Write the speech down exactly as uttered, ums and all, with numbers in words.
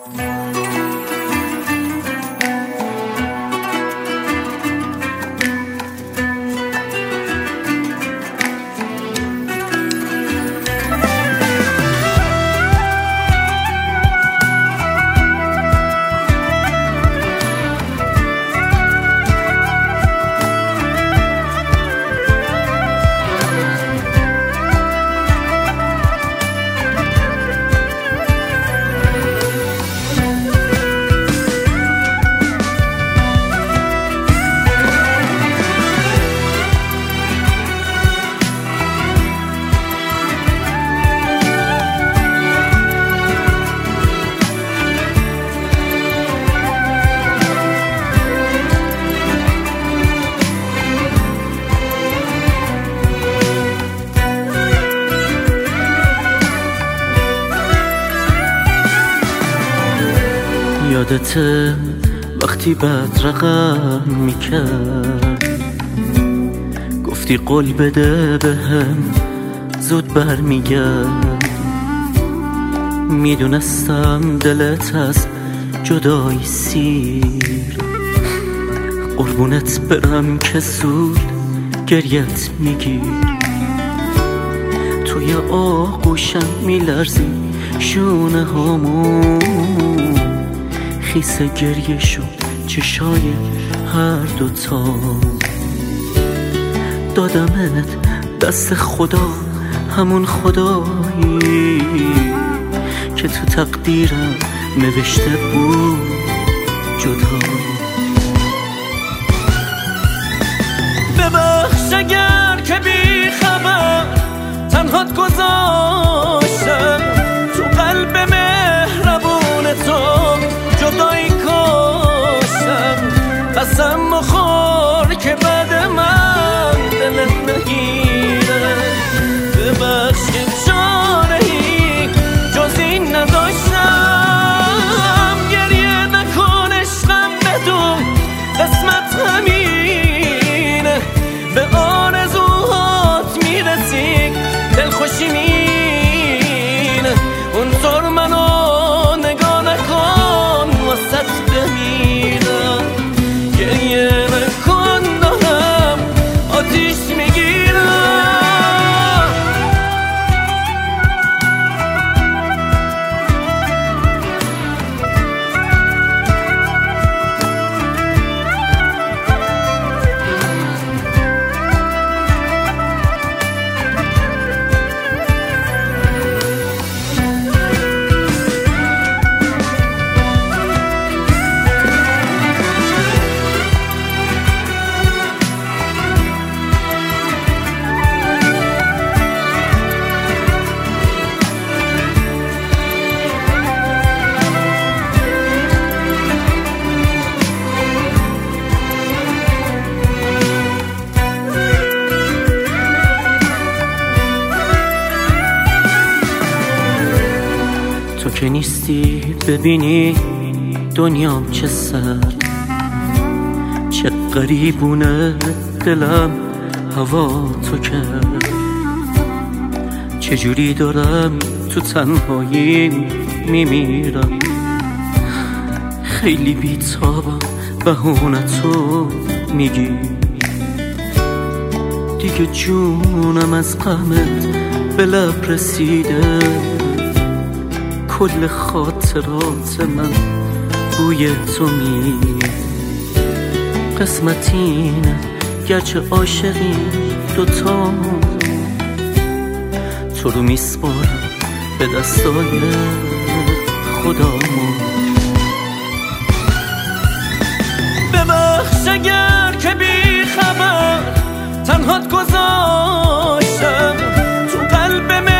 یادته وقتی بد رقم میکرد گفتی قول بده بهم زود برمیگرد. میدونستم دلت از جدایی سیر، قربونت برم که زود گریت میگیر. توی آغوشم میلرزی شونه هامون، خیس گریه شد چشای هر دوتا. دادمت دست خدا، همون خدایی که تو تقدیرم نوشته بود جدا. ببخش اگر که بی خبر تنهات گذاشتم، تو قلب مهربون تو جدایی کاشتم. قسم مخور که بعد من دلت نگیره. ببخش که چاره‌ای جز این نداشتم. گریه نکن عشقم، بدون قسمت همینه. به آرزوهات میرسی دلخوشی مینه. اونطور منو نگاه نکن واسط بمیرم. گریه نکن دارم آتیش میگیرم. تو که نیستی ببینی دنیام چه سرد، چه غریبونه دلم هوا تو کرد. چجوری دارم تو تنهایی میمیرم، خیلی بیتابم بهونتو میگی. دیگه جونم از غمت به لب رسیده، کل خاطرات من بوی تو می. قسمت اینه گرچه عاشقی دوتا، تو رو میسپارم به دستای خدامون. ببخش اگر که بی خبر تنهات گذاشتم، تو قلب